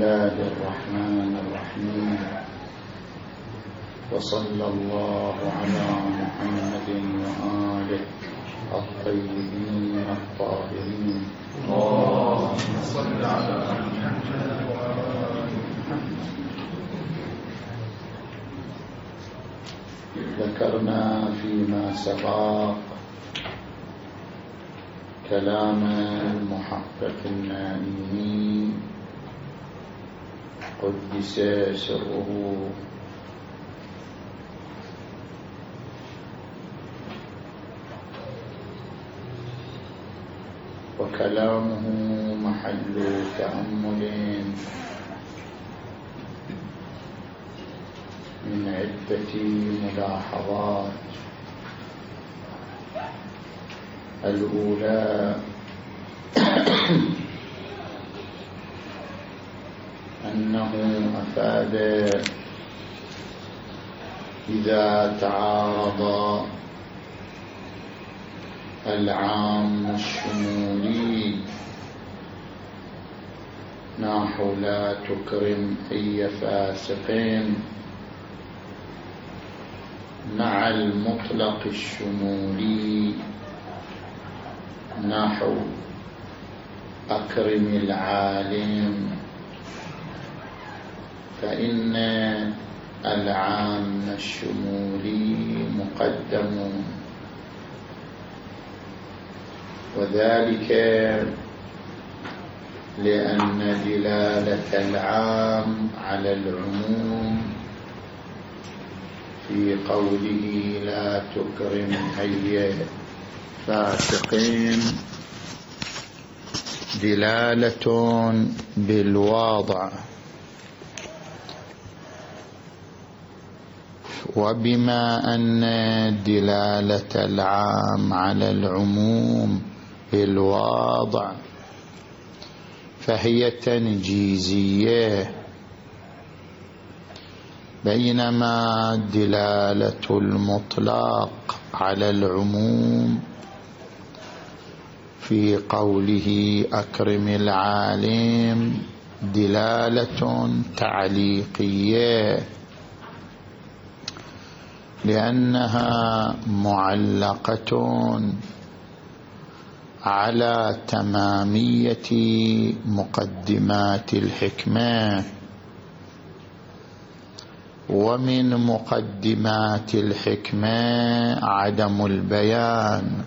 الله الرحمن الرحيم. وصلى الله على محمد وآله الطيبين الطاهرين. اللهم صل على محمد وآل محمد. ذكرنا فيما سبق كلام المحقق النائي قدس سره، وكلامه محل تأمل من عدة ملاحظات. الأولى أنه أفاد إذا تعارض العام الشمولي نحو لا تكرم أي فاسق مع المطلق الشمولي نحو أكرم العالم، فإن العام الشمولي مقدم، وذلك لأن دلالة العام على العموم في قوله لا تكرم أي فاسقين دلالة بالواضع، وبما أن دلالة العام على العموم بالواضع فهي تنجيزية، بينما دلالة المطلق على العموم في قوله أكرم العالم دلالة تعليقية، لأنها معلقة على تمامية مقدمات الحكمة، ومن مقدمات الحكمة عدم البيان،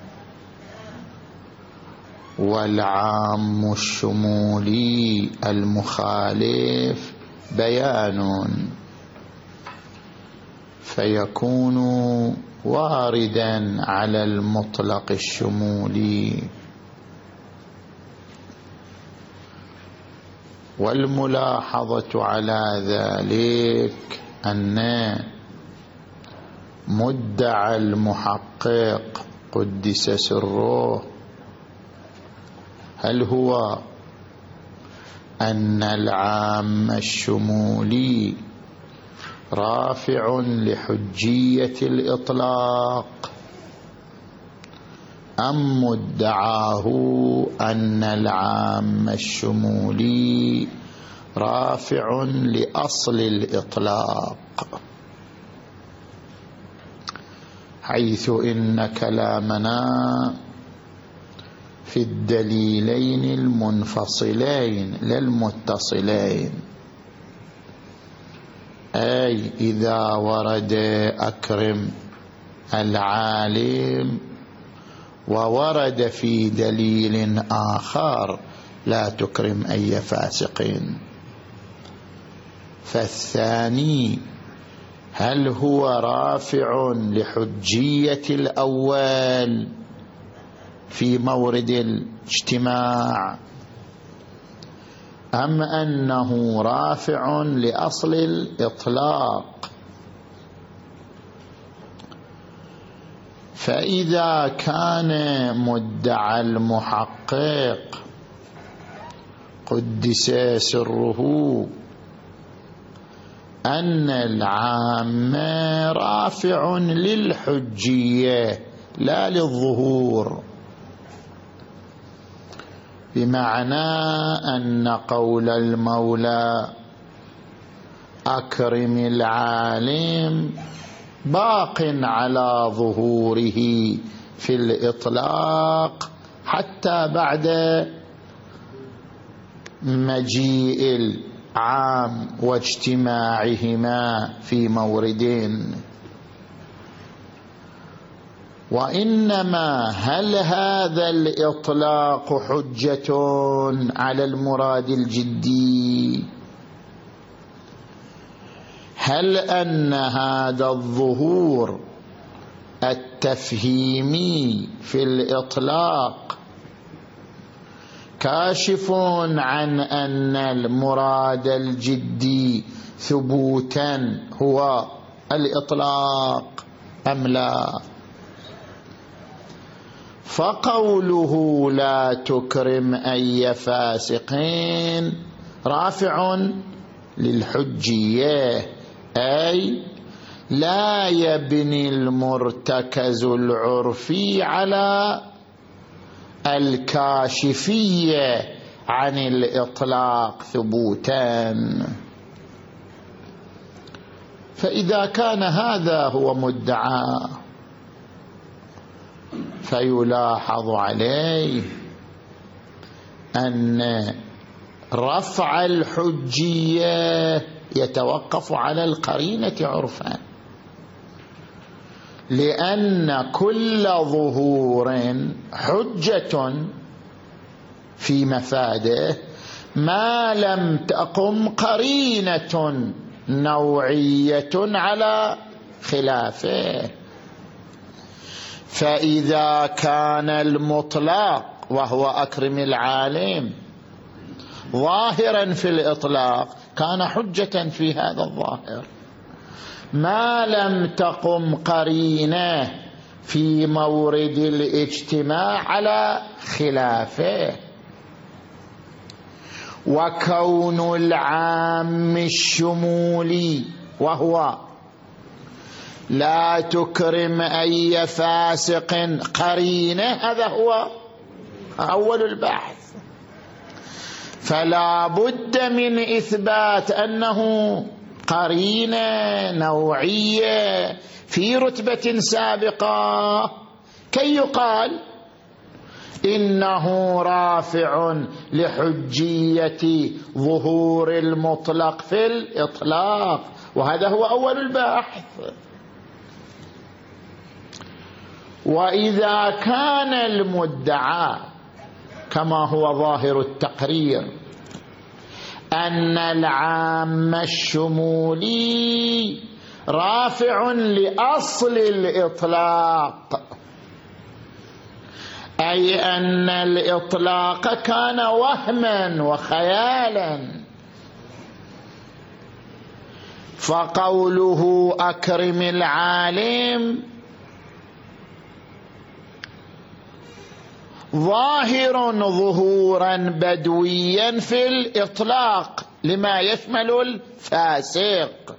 والعام الشمولي المخالف بيان، فيكون واردا على المطلق الشمولي. والملاحظة على ذلك أن مدعى المحقق قدس سره هل هو أن العام الشمولي رافع لحجية الإطلاق، أم مدعاه أن العام الشمولي رافع لأصل الإطلاق، حيث إن كلامنا في الدليلين المنفصلين لا المتصلين، أي إذا ورد أكرم العالم وورد في دليل آخر لا تكرم أي فاسق، فالثاني هل هو رافع لحجية الأول في مورد الاجتماع، أم أنه رافع لأصل الإطلاق؟ فإذا كان مدعى المحقق قدس سره أن العام رافع للحجية لا للظهور، بمعنى أن قول المولى أكرم العالم باق على ظهوره في الإطلاق حتى بعد مجيء العام واجتماعهما في موردين. وإنما هل هذا الإطلاق حجة على المراد الجدي؟ هل أن هذا الظهور التفهيمي في الإطلاق كاشف عن أن المراد الجدي ثبوتا هو الإطلاق أم لا؟ فقوله لا تكرم أي فاسقين رافع للحجية، أي لا يبني المرتكز العرفي على الكاشفية عن الإطلاق ثبوتا. فإذا كان هذا هو مدعى فيلاحظ عليه أن رفع الحجية يتوقف على القرينة عرفا، لأن كل ظهور حجة في مفاده ما لم تقم قرينة نوعية على خلافه. فإذا كان المطلق وهو أكرم العالم ظاهرا في الإطلاق كان حجة في هذا الظاهر، ما لم تقم قرينة في مورد الاجتماع على خلافه. وكون العام الشمولي وهو لا تكرم أي فاسق قرينة، هذا هو أول البحث. فلا بد من إثبات أنه قرينة نوعية في رتبة سابقة كي يقال إنه رافع لحجية ظهور المطلق في الإطلاق، وهذا هو أول البحث. وإذا كان المدعى كما هو ظاهر التقرير أن العام الشمولي رافع لأصل الإطلاق، أي أن الإطلاق كان وهما وخيالا، فقوله أكرم العالم ظاهر ظهورا بدويا في الإطلاق لما يشمل الفاسق،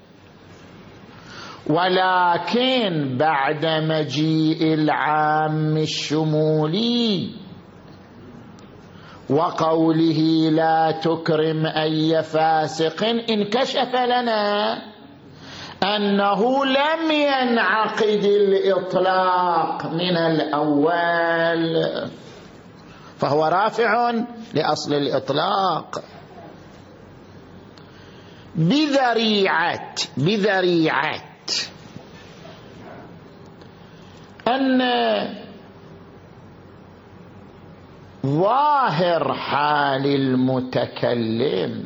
ولكن بعد مجيء العام الشمولي وقوله لا تكرم أي فاسق انكشف لنا أنه لم ينعقد الإطلاق من الأول، فهو رافع لأصل الإطلاق بذريعة أن ظاهر حال المتكلم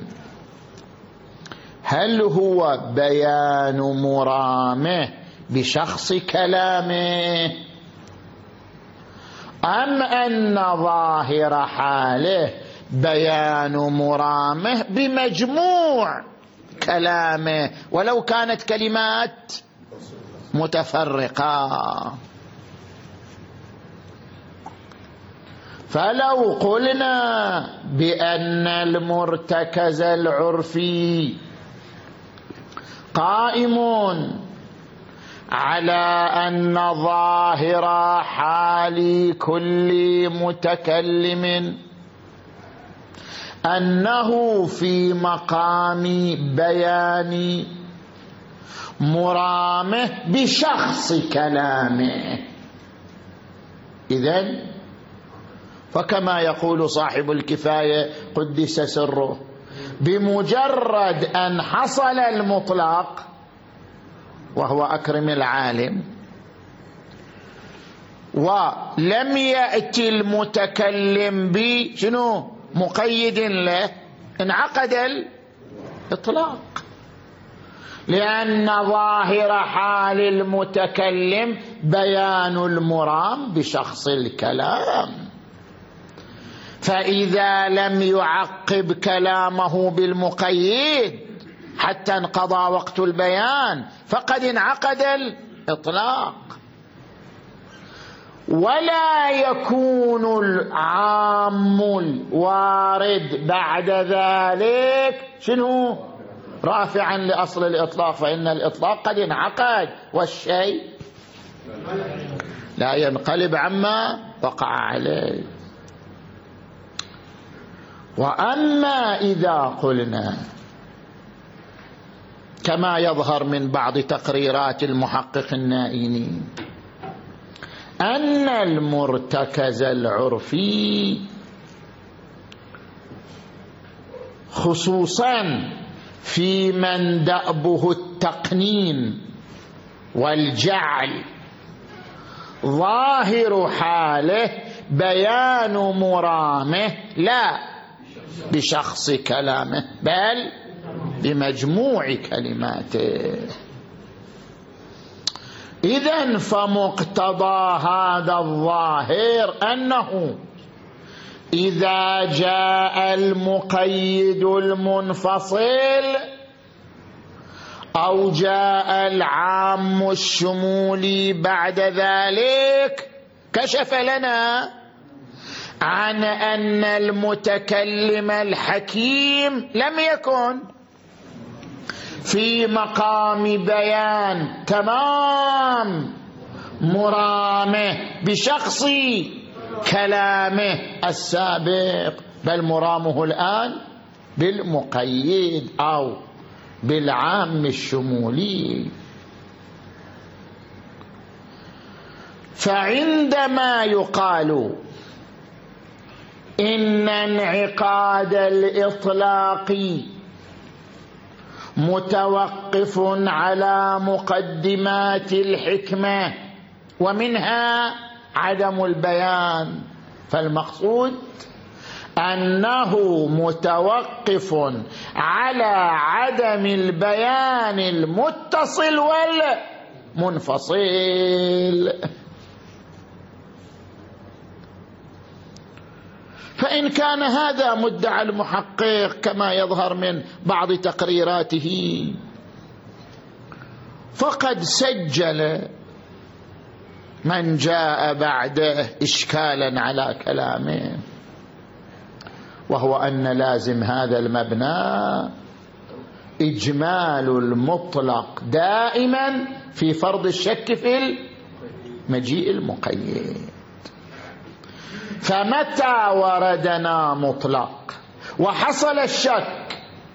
هل هو بيان مرامه بشخص كلامه، أم أن ظاهر حاله بيان مرامه بمجموع كلامه ولو كانت كلمات متفرقة. فلو قلنا بأن المرتكز العرفي قائم على أن ظاهر حال كل متكلم أنه في مقام بيان مرامه بشخص كلامه. إذن فكما يقول صاحب الكفاية قدس سره، بمجرد أن حصل المطلق وهو أكرم العالم ولم يأتي المتكلم بشنو مقيد له، انعقد الإطلاق، لأن ظاهر حال المتكلم بيان المرام بشخص الكلام. فإذا لم يعقب كلامه بالمقيد حتى انقضى وقت البيان فقد انعقد الإطلاق، ولا يكون العام الوارد بعد ذلك شنو رافعا لأصل الإطلاق، فإن الإطلاق قد انعقد والشيء لا ينقلب عما وقع عليه. وأما إذا قلنا كما يظهر من بعض تقريرات المحقق النائيني أن المرتكز العرفي خصوصا في من دأبه التقنين والجعل ظاهر حاله بيان مرامه لا بشخص كلامه بل بمجموع كلماته. إذن فمقتضى هذا الظاهر أنه إذا جاء المقيد المنفصل أو جاء العام الشمولي بعد ذلك كشف لنا عن أن المتكلم الحكيم لم يكن في مقام بيان تمام مرامه بشخص كلامه السابق، بل مرامه الآن بالمقيد أو بالعام الشمولي. فعندما يقال إن انعقاد الإطلاق متوقف على مقدمات الحكمة ومنها عدم البيان، فالمقصود أنه متوقف على عدم البيان المتصل والمنفصل. فإن كان هذا مدعى المحقق كما يظهر من بعض تقريراته فقد سجل من جاء بعده إشكالا على كلامه، وهو أن لازم هذا المبنى إجمال المطلق دائما في فرض الشك في المجيء المقيد. فمتى وردنا مطلق وحصل الشك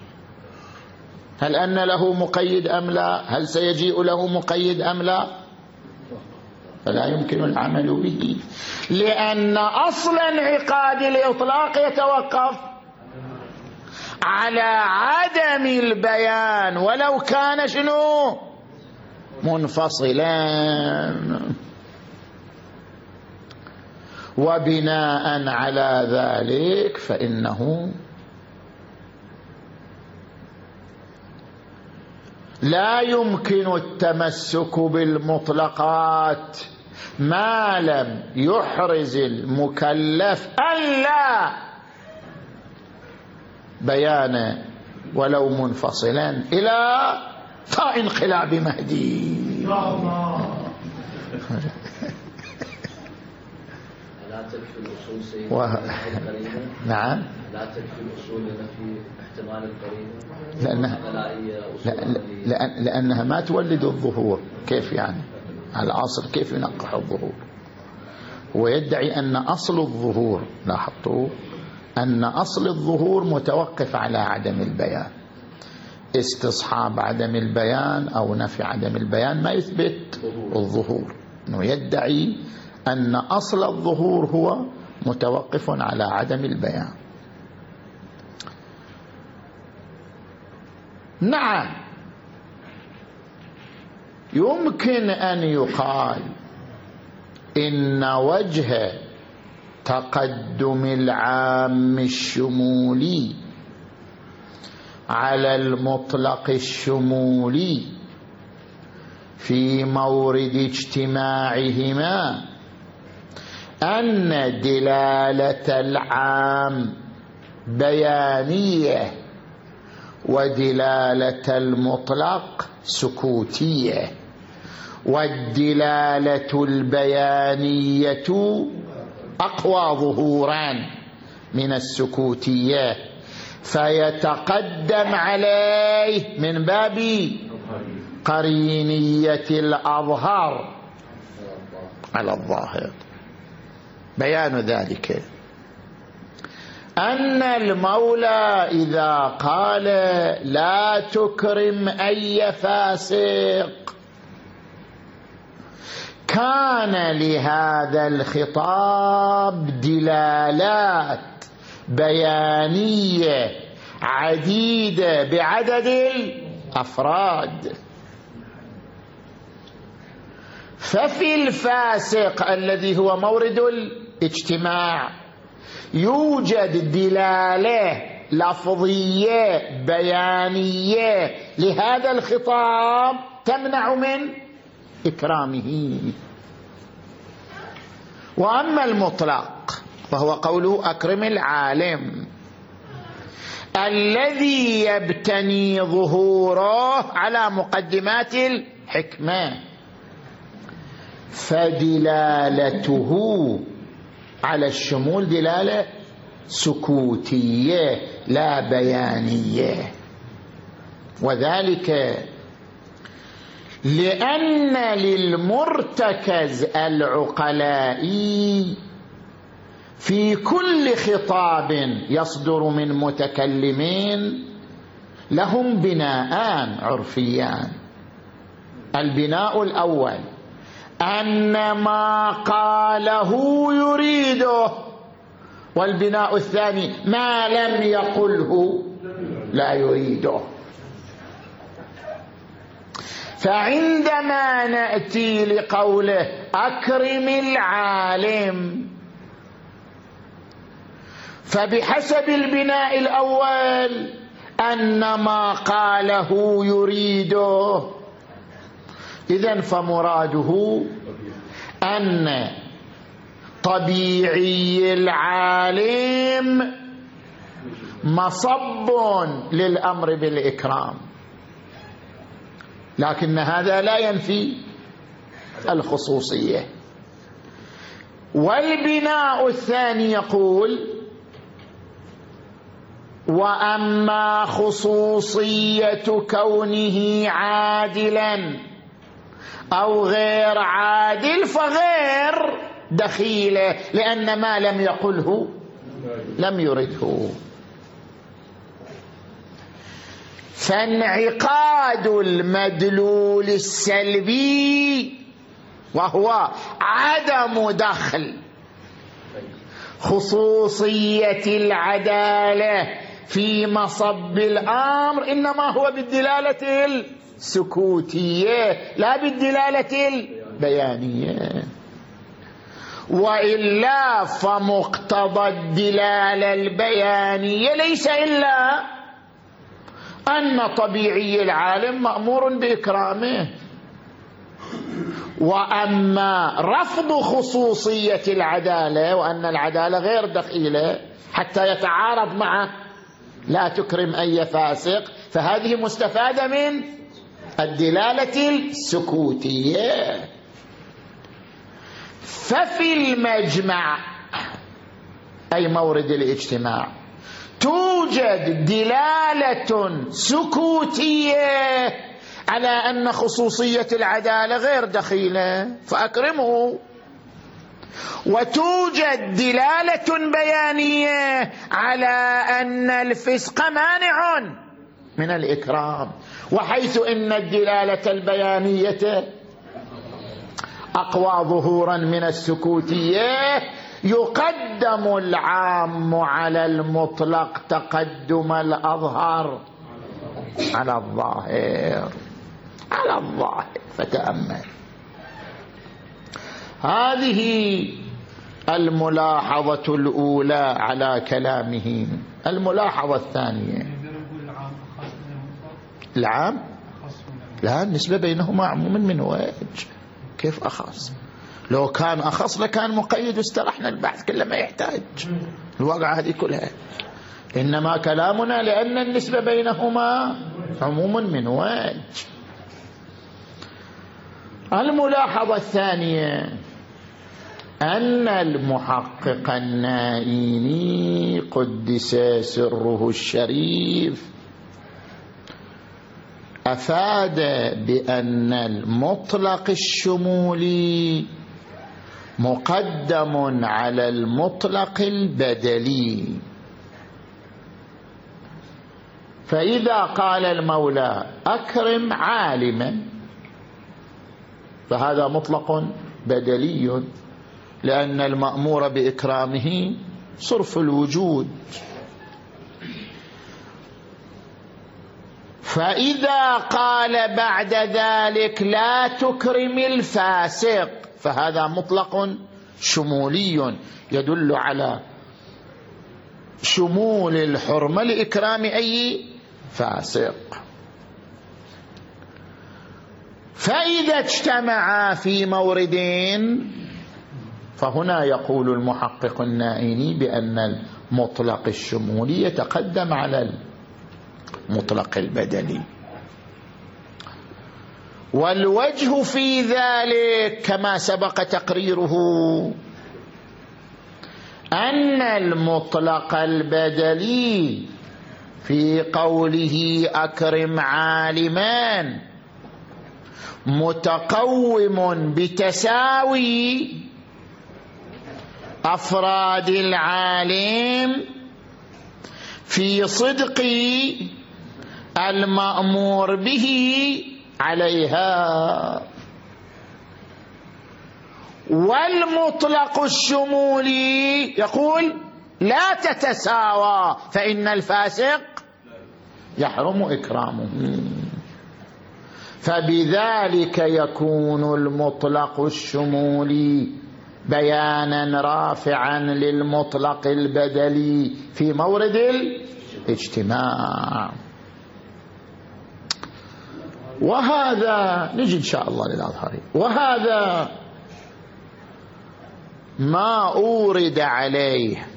هل أن له مقيد أم لا، هل سيجيء له مقيد أم لا، فلا يمكن العمل به، لأن أصل انعقاد الإطلاق يتوقف على عدم البيان ولو كان شنو منفصلا. وبناء على ذلك فإنه لا يمكن التمسك بالمطلقات ما لم يحرز المكلف ألا بيان ولو منفصلا إلى فانقلاب مهدي. لا تكفي الأصول سيد نعم لا تكفي الأصول لنفي احتمال القرينة لأنها ما تولد الظهور. كيف يعني على العصر كيف ينقح الظهور؟ هو يدعي أن أصل الظهور لاحظتوا أن أصل الظهور متوقف على عدم البيان. استصحاب عدم البيان أو نفي عدم البيان ما يثبت الظهور، أنه يدعي أن أصل الظهور هو متوقف على عدم البيان. نعم، يمكن أن يقال إن وجه تقدم العام الشمولي على المطلق الشمولي في مورد اجتماعهما أن دلالة العام بيانية ودلالة المطلق سكوتية، والدلالة البيانية أقوى ظهورا من السكوتية، فيتقدم عليه من باب قرينية الأظهر على الظاهر. بيان ذلك أن المولى إذا قال لا تكرم أي فاسق كان لهذا الخطاب دلالات بيانية عديدة بعدد الأفراد. ففي الفاسق الذي هو مورد الاجتماع يوجد دلالة لفظية بيانية لهذا الخطاب تمنع من إكرامه. وأما المطلق فهو قوله أكرم العالم الذي يبتني ظهوره على مقدمات الحكمة، فدلالته على الشمول دلالة سكوتية لا بيانية، وذلك لأن للمرتكز العقلائي في كل خطاب يصدر من متكلمين لهم بناءان عرفيان. البناء الأول أن ما قاله يريده، والبناء الثاني ما لم يقله لا يريده. فعندما نأتي لقوله أكرم العالم فبحسب البناء الأول أن ما قاله يريده، إذن فمراده أن طبيعي العالم مصب للأمر بالإكرام، لكن هذا لا ينفي الخصوصية. والبناء الثاني يقول وأما خصوصية كونه عادلا أو غير عادل فغير دخيلة، لأن ما لم يقله لم يرده. فانعقاد المدلول السلبي وهو عدم دخل خصوصية العدالة في مصب الأمر إنما هو بالدلالة السكوتية لا بالدلالة البيانية. وإلا فمقتضى الدلالة البيانية ليس إلا أن طبيعي العالم مأمور بإكرامه. وأما رفض خصوصية العدالة وأن العدالة غير دخيلة حتى يتعارض مع لا تكرم أي فاسق، فهذه مستفادة من الدلالة السكوتية. ففي المجمع أي مورد الاجتماع توجد دلالة سكوتية على أن خصوصية العدالة غير دخيلة فأكرمه، وتوجد دلالة بيانية على أن الفسق مانع من الإكرام، وحيث إن الدلالة البيانية أقوى ظهورا من السكوتية يقدم العام على المطلق تقدم الأظهر على الظاهر. فتأمل هذه الملاحظة الأولى على كلامه. الملاحظة الثانية، العام لا، النسبة بينهما عموم من وجه. كيف أخص؟ لو كان أخص لكان مقيد واسترحنا البحث كل ما يحتاج الواقعة هذه كلها. إنما كلامنا لأن النسبة بينهما عموم من وجه. الملاحظة الثانية أن المحقق النائيني قدس سره الشريف أفاد بأن المطلق الشمولي مقدم على المطلق البدلي. فإذا قال المولى أكرم عالما فهذا مطلق بدلي، لأن المأمور بإكرامه صرف الوجود. فإذا قال بعد ذلك لا تكرم الفاسق فهذا مطلق شمولي يدل على شمول الحرمة لإكرام أي فاسق. فإذا اجتمعا في موردين فهنا يقول المحقق النائيني بأن المطلق الشمولي يتقدم على المطلق البدلي. والوجه في ذلك كما سبق تقريره أن المطلق البدلي في قوله أكرم عالما متقوم بتساوي أفراد العالم في صدق المأمور به عليها. والمطلق الشمولي يقول لا تتساوى فإن الفاسق يحرم إكرامه. فبذلك يكون المطلق الشمولي بيانا رافعا للمطلق البدلي في مورد الاجتماع. وهذا نجي إن شاء الله للأظهري. وهذا ما أورد عليه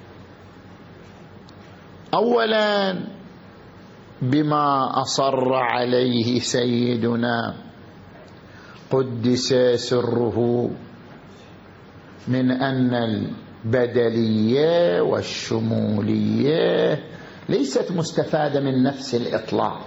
أولا بما أصر عليه سيدنا قدس سره من أن البدلية والشمولية ليست مستفادة من نفس الإطلاق،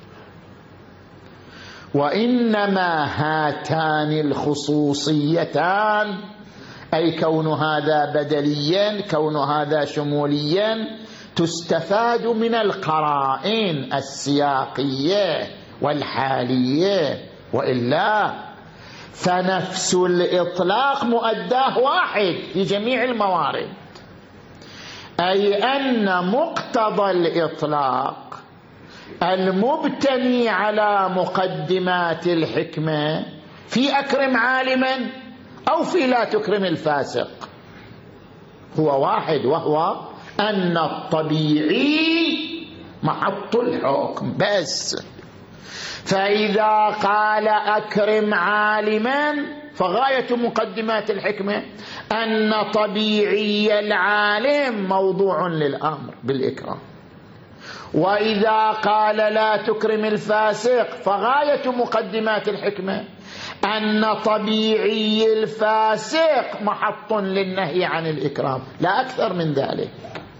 وإنما هاتان الخصوصيتان أي كون هذا بدليا كون هذا شموليا تستفاد من القرائن السياقية والحالية، وإلا فنفس الإطلاق مؤداه واحد في جميع الموارد. أي أن مقتضى الإطلاق المبتني على مقدمات الحكمة في أكرم عالما أو في لا تكرم الفاسق هو واحد، وهو أن الطبيعي محط الحكم بس. فإذا قال أكرم عالما فغاية مقدمات الحكمة أن طبيعي العالم موضوع للأمر بالإكرام. وإذا قال لا تكرم الفاسق فغاية مقدمات الحكمة أن طبيعي الفاسق محط للنهي عن الإكرام، لا أكثر من ذلك.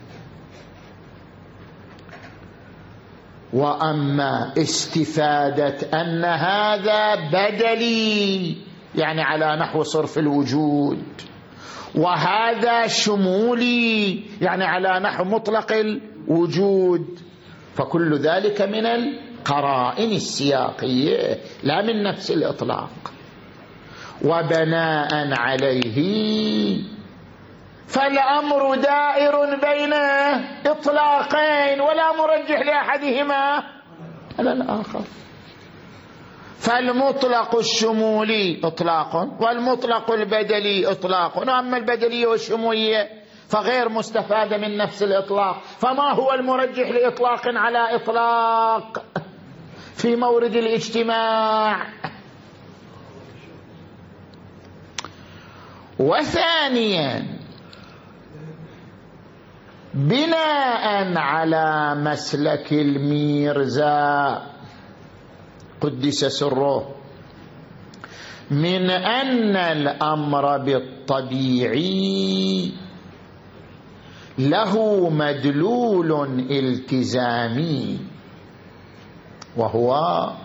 وأما استفادة أن هذا بدلي يعني على نحو صرف الوجود وهذا شمولي يعني على نحو مطلق الوجود، فكل ذلك من القرائن السياقية لا من نفس الإطلاق. وبناء عليه فالأمر دائر بين إطلاقين ولا مرجح لأحدهما على الآخر. فالمطلق الشمولي إطلاق والمطلق البدلي إطلاق، وأما البدلية والشمولية فغير مستفادة من نفس الإطلاق. فما هو المرجح لإطلاق على إطلاق في مورد الاجتماع؟ وثانيا بناء على مسلك الميرزا قدس سره من أن الأمر بالطبيعي له مدلول التزامي وهو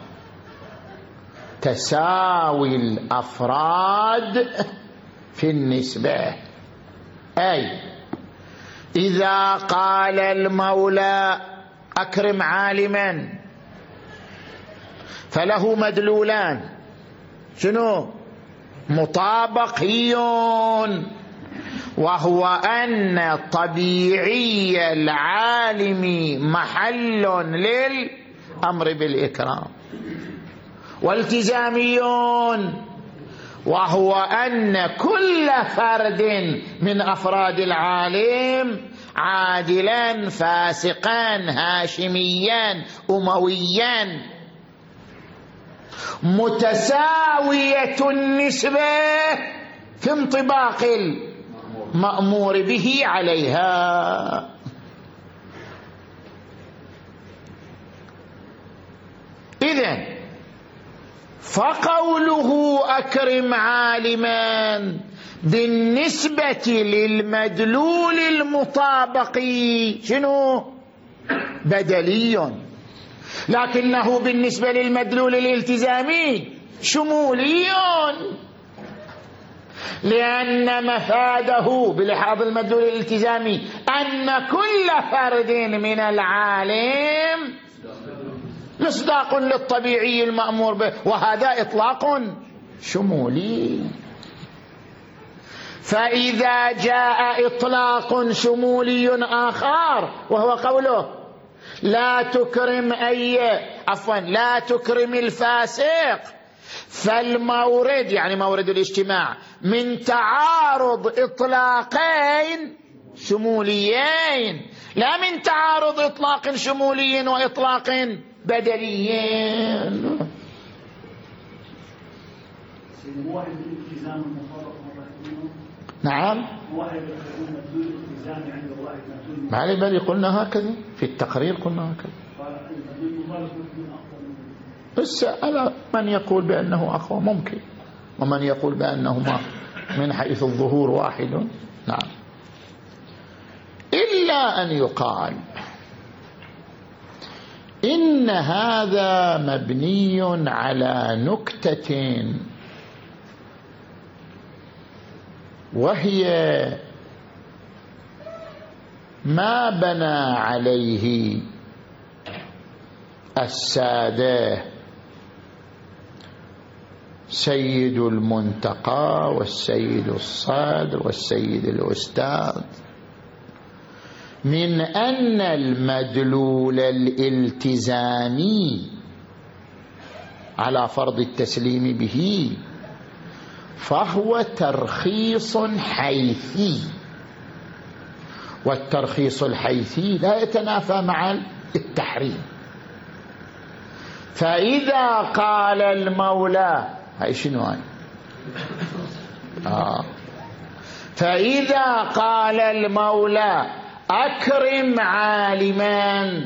تساوي الأفراد في النسبة. أي إذا قال المولى أكرم عالما فله مدلولان، شنو؟ مطابقيون، وهو أن طبيعي العالم محل للأمر بالإكرام، والتزاميون وهو أن كل فرد من أفراد العالم عادلا فاسقا هاشميا أمويا متساوية النسبة في انطباق المأمور به عليها. إذن فقوله أكرم عالما بالنسبة للمدلول المطابقي شنو؟ بدلي، لكنه بالنسبة للمدلول الالتزامي شمولي، لأن مفاده بلحاظ المدلول الالتزامي أن كل فرد من العالم مصداق للطبيعي المأمور به، وهذا إطلاق شمولي. فإذا جاء إطلاق شمولي آخر وهو قوله لا تكرم لا تكرم الفاسق، فالمورد يعني مورد الاجتماع من تعارض إطلاقين شموليين، لا من تعارض إطلاق شمولي وإطلاق بدليين. نعم ما علي بالي قلنا هكذا في التقرير، قلنا هكذا. بس على من يقول بأنه أخوة ممكن، ومن يقول بأنهما من حيث الظهور واحد. نعم، إلا أن يقال إن هذا مبني على نكتة، وهي ما بنى عليه السادة سيد المنتقى والسيد الصدر والسيد الأستاذ من أن المدلول الالتزامي على فرض التسليم به فهو ترخيص حيثي، والترخيص الحيثي لا يتنافى مع التحريم. فإذا قال المولى هاي شنو هاي؟ فإذا قال المولى أكرم عالما،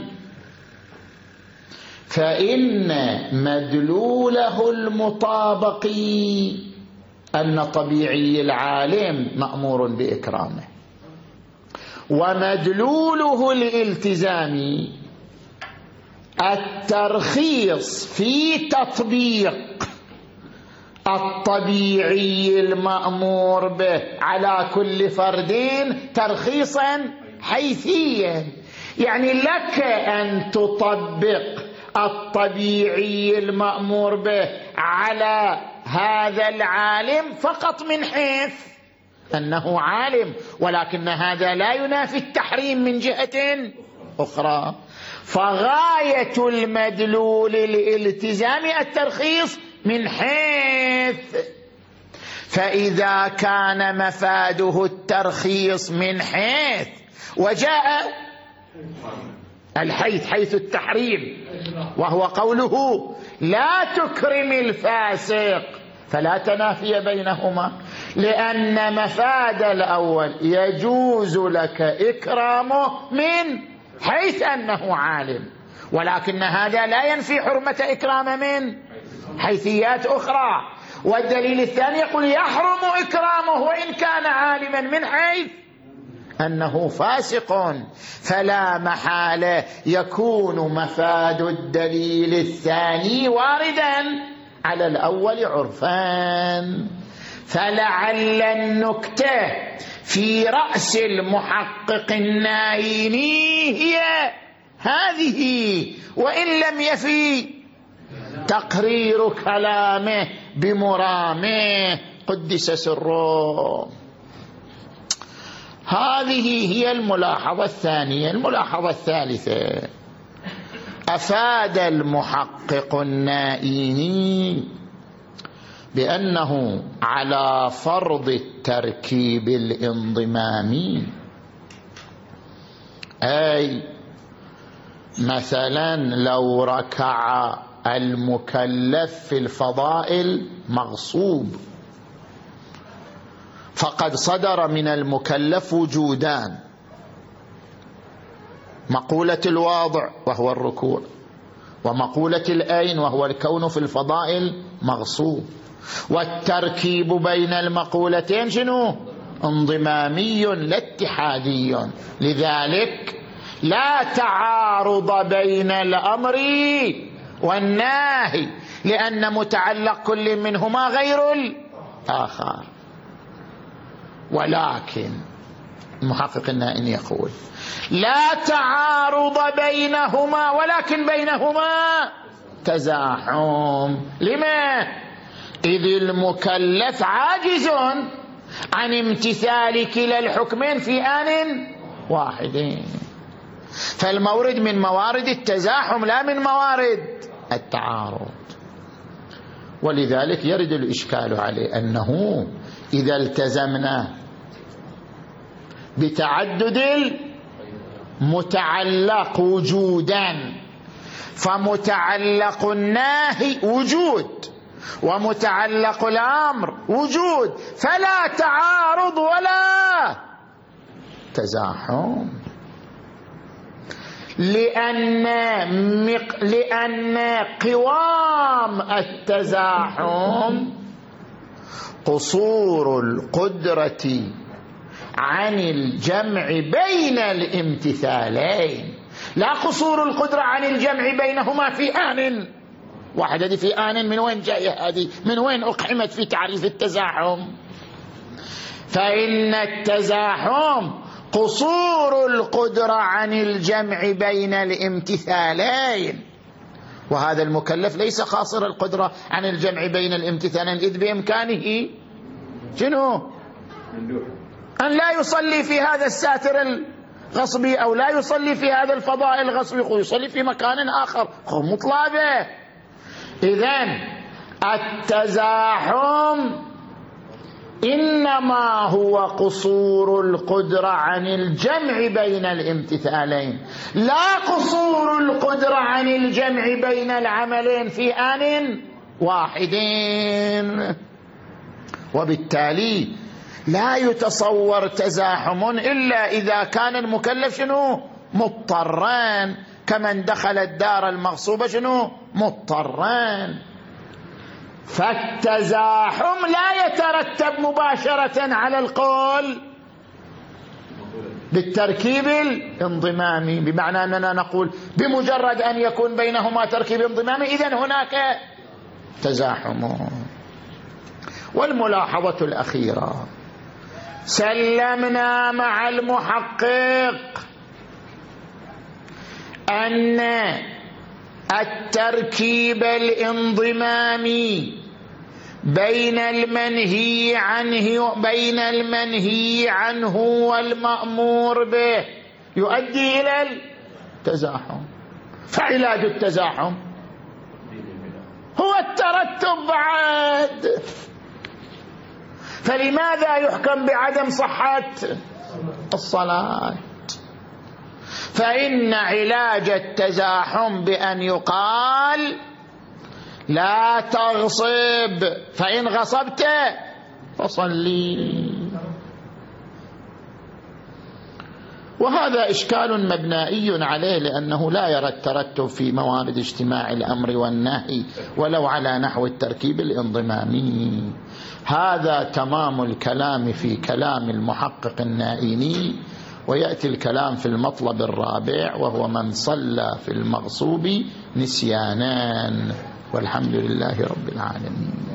فإن مدلوله المطابقي أن طبيعي العالم مأمور بإكرامه، ومدلوله الالتزامي الترخيص في تطبيق الطبيعي المأمور به على كل فرد ترخيصا حيثيا. يعني لك أن تطبق الطبيعي المأمور به على هذا العالم فقط من حيث أنه عالم، ولكن هذا لا ينافي التحريم من جهة أخرى. فغاية المدلول الالتزام الترخيص من حيث، فإذا كان مفاده الترخيص من حيث وجاء الحيث حيث التحريم وهو قوله لا تكرم الفاسق، فلا تنافي بينهما، لأن مفاد الأول يجوز لك إكرامه من حيث أنه عالم، ولكن هذا لا ينفي حرمة إكرامه من حيثيات أخرى. والدليل الثاني يقول يحرم إكرامه وإن كان عالما من حيث أنه فاسق، فلا محالة يكون مفاد الدليل الثاني واردا على الأول عرفان. فلعل النكتة في رأس المحقق النايني هي هذه، وإن لم يفي تقرير كلامه بمرامه قدس سره. هذه هي الملاحظة الثانية. الملاحظة الثالثة، أفاد المحقق النائيني بأنه على فرض التركيب الانضمامي، أي مثلا لو ركع المكلف في الفضائل مغصوب، فقد صدر من المكلف وجودان: مقولة الواضع وهو الركوع، ومقولة الأين وهو الكون في الفضائل مغصوب. والتركيب بين المقولتين شنو؟ انضمامي لا اتحادي. لذلك لا تعارض بين الأمر والنهي، لأن متعلق كل منهما غير الآخر. ولكن المحقق النائني يقول لا تعارض بينهما، ولكن بينهما تزاحم. لما؟ إذ المكلف عاجز عن امتثال كلا الحكمين في آن واحد، فالمورد من موارد التزاحم لا من موارد التعارض. ولذلك يرد الإشكال عليه أنه إذا التزمنا بتعدد المتعلق وجودا، فمتعلق الناهي وجود ومتعلق الأمر وجود، فلا تعارض ولا تزاحم، لأن قوام التزاحم قصور القدرة عن الجمع بين الامتثالين، لا قصور القدرة عن الجمع بينهما في آن واحد. هذه في آن من وين جاية؟ هذه من وين أقحمت في تعريف التزاحم؟ فإن التزاحم قصور القدرة عن الجمع بين الامتثالين، وهذا المكلف ليس قاصر القدرة عن الجمع بين الامتثالين، إذ بإمكانه شنو؟ أن لا يصلي في هذا الساتر الغصبي، أو لا يصلي في هذا الفضاء الغصبي، يصلي في مكان آخر مطلبه. إذن التزاحم إنما هو قصور القدرة عن الجمع بين الامتثالين، لا قصور القدرة عن الجمع بين العملين في آن واحدين. وبالتالي لا يتصور تزاحم إلا إذا كان المكلف شنو؟ مضطران، كمن دخل الدار المغصوبة شنو؟ مضطران. فالتزاحم لا يترتب مباشرة على القول بالتركيب الانضمامي، بمعنى أننا نقول بمجرد أن يكون بينهما تركيب انضمامي إذن هناك تزاحم. والملاحظة الأخيرة: سلمنا مع المحقق أن التركيب الانضمامي بين المنهي عنه والمأمور به يؤدي إلى التزاحم، فعلاج التزاحم هو الترتب بعد. فلماذا يحكم بعدم صحة الصلاة؟ فإن علاج التزاحم بأن يقال لا تغصب، فإن غصبت فصلي. وهذا إشكال مبنائي عليه، لأنه لا يرى الترتب في موارد اجتماع الأمر والنهي ولو على نحو التركيب الانضمامي. هذا تمام الكلام في كلام المحقق النائيني. ويأتي الكلام في المطلب الرابع، وهو من صلى في المغصوب نسيانا. والحمد لله رب العالمين.